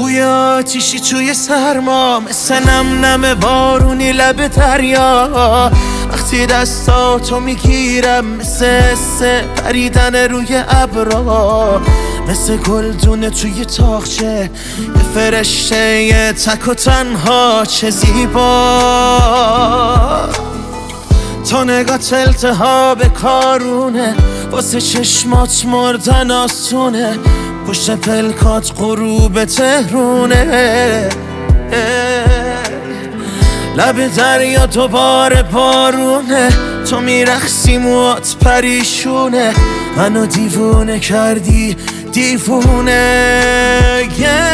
بوی آتیشی توی سرما، مثل نم نم بارونی لب دریا. وقتی دستاتو میگیرم مثل پریدن روی ابرا، مثل گلدونه توی تاقچه یه فرشته یه تک و تنها. چه زیبا تو نگات التهاب کارونه، واسه چشمات مردن آسونه، پشت پلکات غروب تهرونه. لب دریا دوباره بارونه، تو میرخصی موات پریشونه، منو دیوونه کردی دیوونه.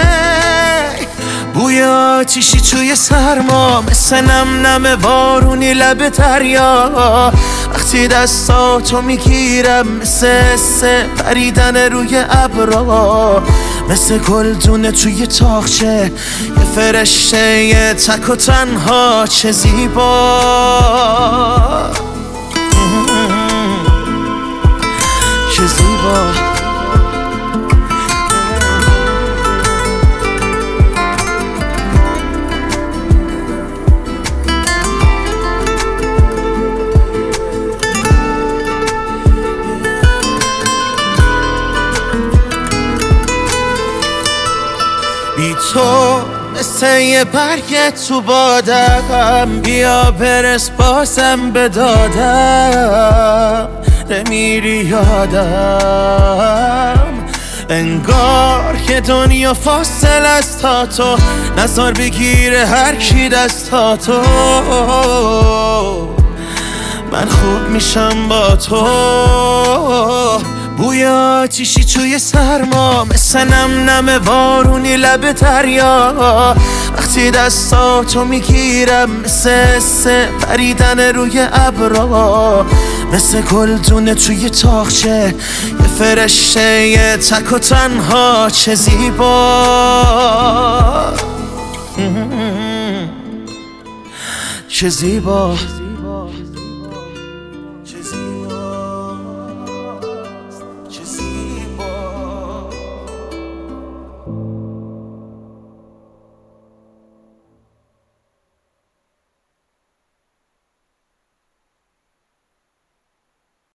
بوی آتیشی توی سرما، مثل نم نم بارونی لب دریا. وقتی دستاتو میگیرم مثل پریدن روی ابرا، مثل گلدونه توی تاقچه یه فرشته یه تک و تنها. چه زیبا چه زیبا. بی تو مثل یه برگ تو بادم، بیا برس بازم به دادم. نمیری یادم، انگار که دنیا فاصل است تا تو، نزار بگیره هر کی دستاتو. من خوب میشم با تو. بوی آتیشی توی سرما، مثل نم نم بارونی لب دریا. وقتی دستاتو میگیرم مثل پریدن روی ابرا، مثل گلدونه توی تاقچه یه فرشته یه تک و تنها. چه زیبا چه زیبا.